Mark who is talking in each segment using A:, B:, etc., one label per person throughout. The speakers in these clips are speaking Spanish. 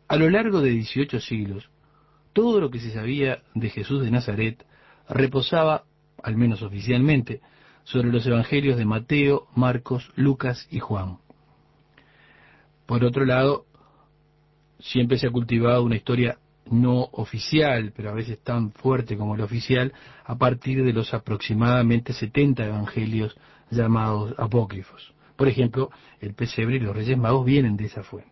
A: A lo largo de 18 siglos, todo lo que se sabía de Jesús de Nazaret reposaba, al menos oficialmente, sobre los evangelios de Mateo, Marcos, Lucas y Juan. Por otro lado, siempre se ha cultivado una historia no oficial, pero a veces tan fuerte como la oficial, a partir de los aproximadamente 70 evangelios llamados apócrifos. Por ejemplo, el pesebre y los Reyes Magos vienen de esa fuente.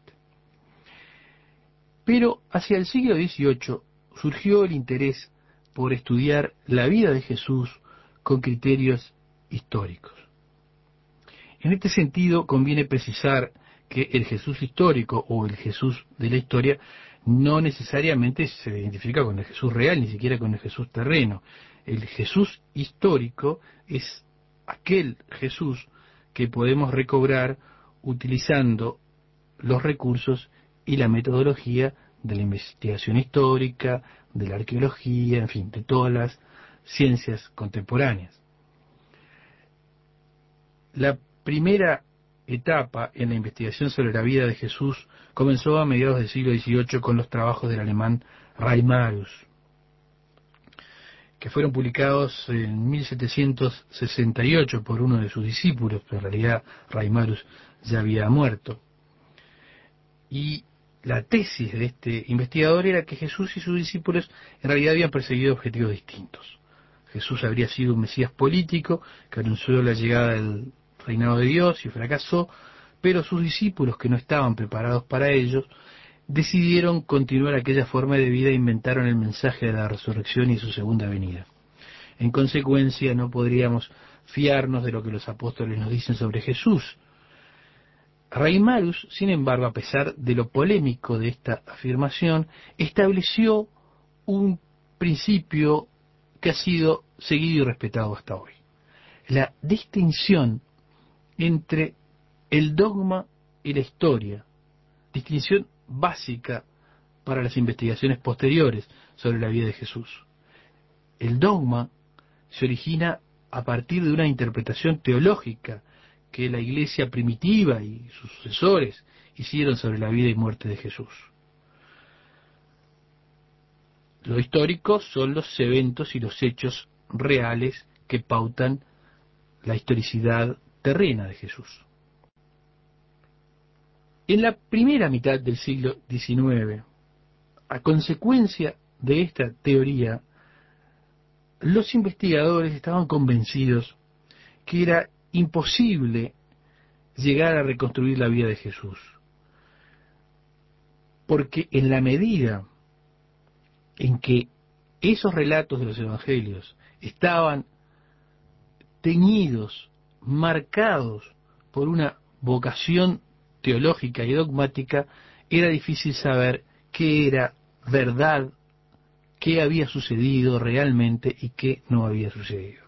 A: Pero hacia el siglo XVIII surgió el interés por estudiar la vida de Jesús con criterios históricos. En este sentido, conviene precisar que el Jesús histórico o el Jesús de la historia no necesariamente se identifica con el Jesús real, ni siquiera con el Jesús terreno. El Jesús histórico es aquel Jesús que podemos recobrar utilizando los recursos y la metodología de la investigación histórica, de la arqueología, en fin, de todas las ciencias contemporáneas. La primera etapa en la investigación sobre la vida de Jesús comenzó a mediados del siglo XVIII con los trabajos del alemán Reimarus, que fueron publicados en 1768 por uno de sus discípulos, pero en realidad Reimarus ya había muerto. Y la tesis de este investigador era que Jesús y sus discípulos en realidad habían perseguido objetivos distintos. Jesús habría sido un Mesías político que anunció la llegada del reinado de Dios y fracasó, pero sus discípulos, que no estaban preparados para ellos, decidieron continuar aquella forma de vida e inventaron el mensaje de la resurrección y su segunda venida. En consecuencia, no podríamos fiarnos de lo que los apóstoles nos dicen sobre Jesús. Reimarus, sin embargo, a pesar de lo polémico de esta afirmación, estableció un principio que ha sido seguido y respetado hasta hoy: la distinción entre el dogma y la historia, distinción básica para las investigaciones posteriores sobre la vida de Jesús. El dogma se origina a partir de una interpretación teológica que la iglesia primitiva y sus sucesores hicieron sobre la vida y muerte de Jesús. Lo histórico son los eventos y los hechos reales que pautan la historicidad terrena de Jesús. En la primera mitad del siglo XIX, a consecuencia de esta teoría, los investigadores estaban convencidos que era imposible llegar a reconstruir la vida de Jesús, porque en la medida en que esos relatos de los evangelios estaban teñidos, marcados por una vocación teológica y dogmática, era difícil saber qué era verdad, qué había sucedido realmente y qué no había sucedido.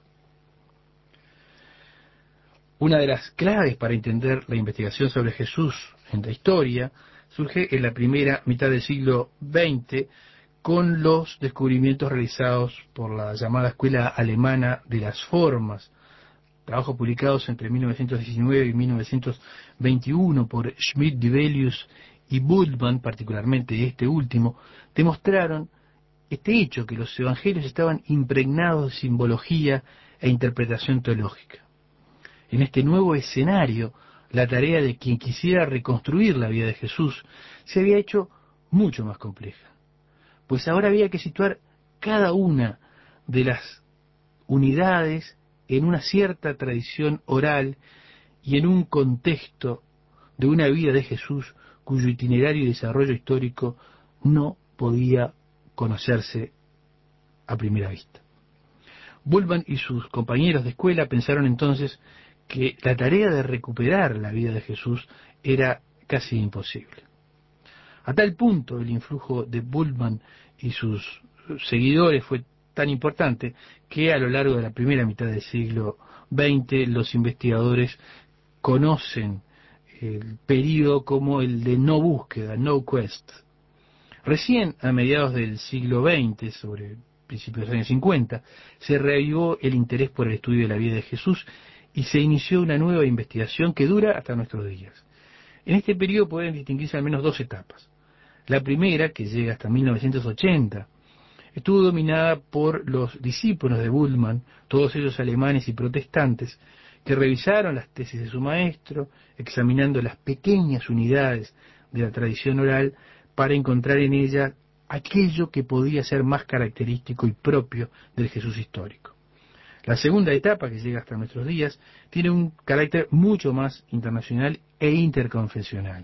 A: Una de las claves para entender la investigación sobre Jesús en la historia surge en la primera mitad del siglo XX con los descubrimientos realizados por la llamada Escuela Alemana de las Formas, trabajos publicados entre 1919 y 1921 por Schmidt, Dibelius y Bultmann, particularmente este último, demostraron este hecho, que los evangelios estaban impregnados de simbología e interpretación teológica. En este nuevo escenario, la tarea de quien quisiera reconstruir la vida de Jesús se había hecho mucho más compleja, pues ahora había que situar cada una de las unidades en una cierta tradición oral y en un contexto de una vida de Jesús cuyo itinerario y desarrollo histórico no podía conocerse a primera vista. Bultmann y sus compañeros de escuela pensaron entonces que la tarea de recuperar la vida de Jesús era casi imposible. A tal punto el influjo de Bultmann y sus seguidores fue tan importante que a lo largo de la primera mitad del siglo XX los investigadores conocen el período como el de no búsqueda, no quest. Recién a mediados del siglo XX, sobre principios de los años 50, se reavivó el interés por el estudio de la vida de Jesús y se inició una nueva investigación que dura hasta nuestros días. En este periodo pueden distinguirse al menos dos etapas. La primera, que llega hasta 1980, estuvo dominada por los discípulos de Bultmann, todos ellos alemanes y protestantes, que revisaron las tesis de su maestro, examinando las pequeñas unidades de la tradición oral para encontrar en ella aquello que podía ser más característico y propio del Jesús histórico. La segunda etapa, que llega hasta nuestros días, tiene un carácter mucho más internacional e interconfesional.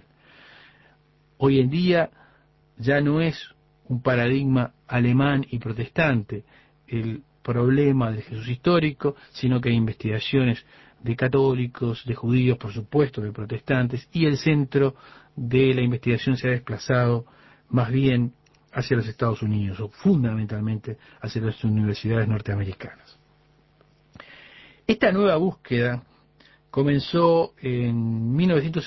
A: Hoy en día ya no es un paradigma alemán y protestante el problema del Jesús histórico, sino que hay investigaciones de católicos, de judíos, por supuesto, de protestantes, y el centro de la investigación se ha desplazado más bien hacia los Estados Unidos, o fundamentalmente hacia las universidades norteamericanas. Esta nueva búsqueda comenzó en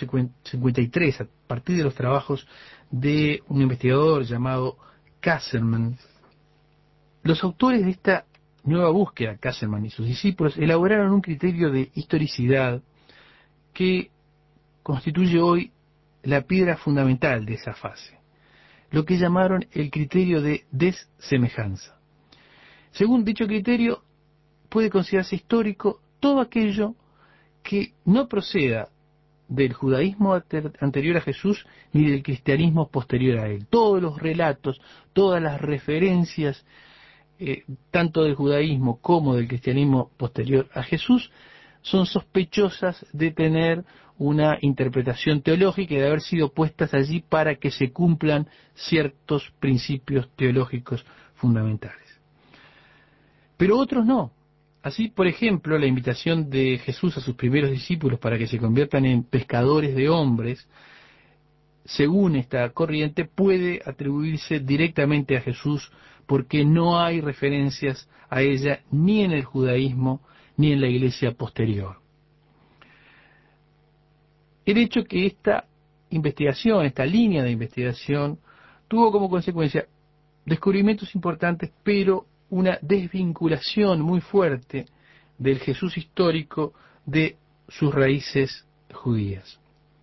A: 1953 a partir de los trabajos de un investigador llamado Kasselman. Los autores de esta nueva búsqueda, Kasselman y sus discípulos, elaboraron un criterio de historicidad que constituye hoy la piedra fundamental de esa fase, lo que llamaron el criterio de desemejanza. Según dicho criterio, puede considerarse histórico todo aquello que no proceda del judaísmo anterior a Jesús ni del cristianismo posterior a él. Todos los relatos, todas las referencias, tanto del judaísmo como del cristianismo posterior a Jesús, son sospechosas de tener una interpretación teológica y de haber sido puestas allí para que se cumplan ciertos principios teológicos fundamentales. Pero otros no. Así, por ejemplo, la invitación de Jesús a sus primeros discípulos para que se conviertan en pescadores de hombres, según esta corriente, puede atribuirse directamente a Jesús porque no hay referencias a ella ni en el judaísmo ni en la iglesia posterior. El hecho que esta investigación, esta línea de investigación, tuvo como consecuencia descubrimientos importantes, pero una desvinculación muy fuerte del Jesús histórico de sus raíces judías.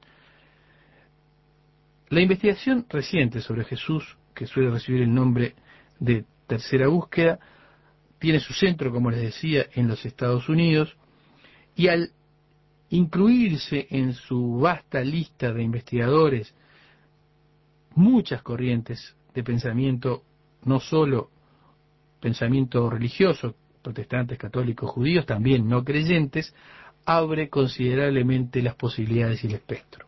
A: La investigación reciente sobre Jesús, que suele recibir el nombre de tercera búsqueda, tiene su centro, como les decía, en los Estados Unidos, y al incluirse en su vasta lista de investigadores muchas corrientes de pensamiento, no solo pensamiento religioso, protestantes, católicos, judíos, también no creyentes, abre considerablemente las posibilidades y el espectro.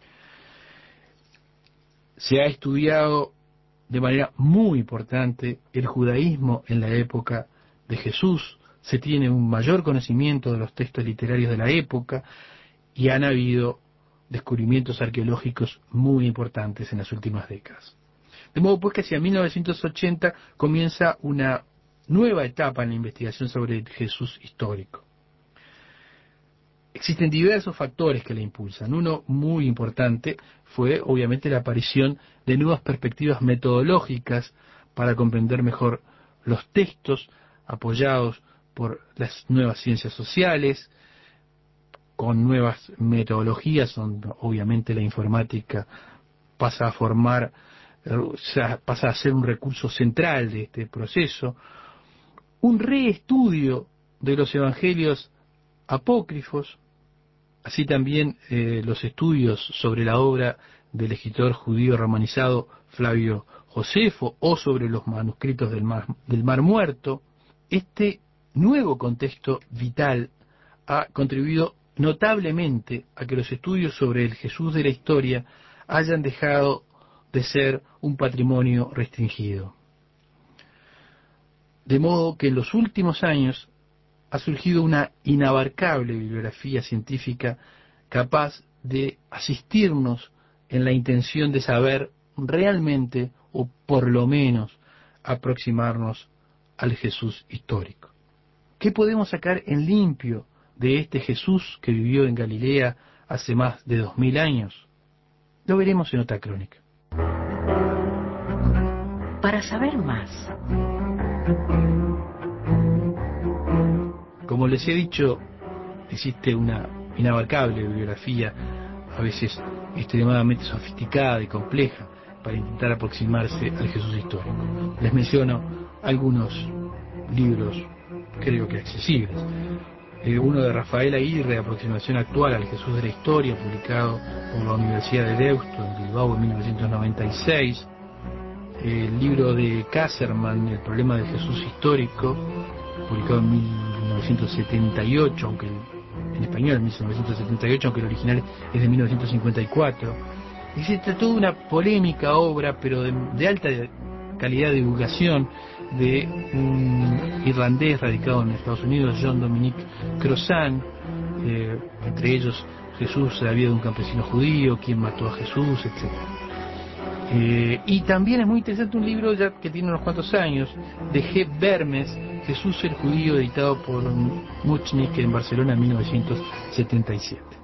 A: Se ha estudiado de manera muy importante el judaísmo en la época de Jesús, se tiene un mayor conocimiento de los textos literarios de la época y han habido descubrimientos arqueológicos muy importantes en las últimas décadas. De modo pues que hacia 1980 comienza una nueva etapa en la investigación sobre el Jesús histórico. Existen diversos factores que la impulsan. Uno muy importante fue obviamente la aparición de nuevas perspectivas metodológicas para comprender mejor los textos apoyados por las nuevas ciencias sociales, con nuevas metodologías, donde obviamente la informática pasa a ser un recurso central de este proceso, un reestudio de los evangelios apócrifos, así también los estudios sobre la obra del escritor judío romanizado Flavio Josefo o sobre los manuscritos del Mar Muerto. Este nuevo contexto vital ha contribuido notablemente a que los estudios sobre el Jesús de la historia hayan dejado de ser un patrimonio restringido. De modo que en los últimos años ha surgido una inabarcable bibliografía científica capaz de asistirnos en la intención de saber realmente, o por lo menos, aproximarnos al Jesús histórico. ¿Qué podemos sacar en limpio de este Jesús que vivió en Galilea hace más de 2000 años? Lo veremos en otra crónica.
B: Para saber más.
A: Como les he dicho, existe una inabarcable bibliografía, a veces extremadamente sofisticada y compleja, para intentar aproximarse al Jesús histórico. Les menciono algunos libros, creo que accesibles. Uno de Rafael Aguirre, Aproximación actual al Jesús de la historia, publicado por la Universidad de Deusto en Bilbao en 1996. El libro de Kasserman, El problema del Jesús histórico, publicado en 1978, aunque en español en 1978, aunque el original es de 1954. Y se trató de una polémica obra, pero de alta calidad de divulgación, de un irlandés radicado en Estados Unidos, John Dominic Crossan, entre ellos Jesús, la vida de un campesino judío, quién mató a Jesús, etc. Y también es muy interesante un libro ya que tiene unos cuantos años, de G. Vermes, Jesús el judío, editado por Muchnik en Barcelona en 1977.